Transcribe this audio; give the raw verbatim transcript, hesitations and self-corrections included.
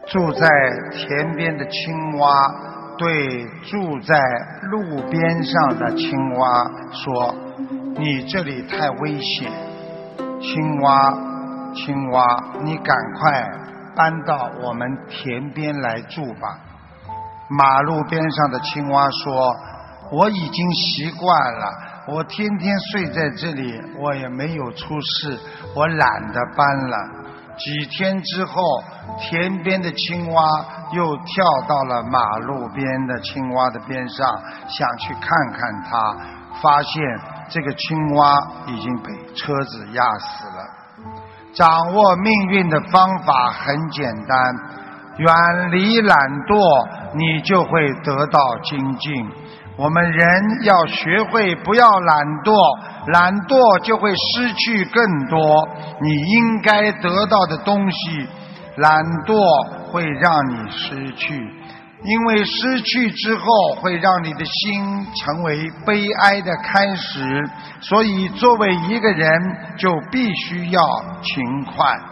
住在田边的青蛙对住在路边上的青蛙说：你这里太危险，青蛙青蛙你赶快搬到我们田边来住吧。马路边上的青蛙说：我已经习惯了，我天天睡在这里，我也没有出事，我懒得搬了。几天之后，田边的青蛙又跳到了马路边的青蛙的边上，想去看看它，发现这个青蛙已经被车子压死了。掌握命运的方法很简单，远离懒惰，你就会得到精进。我们人要学会不要懒惰，懒惰就会失去更多你应该得到的东西，懒惰会让你失去，因为失去之后会让你的心成为悲哀的开始，所以作为一个人就必须要勤快。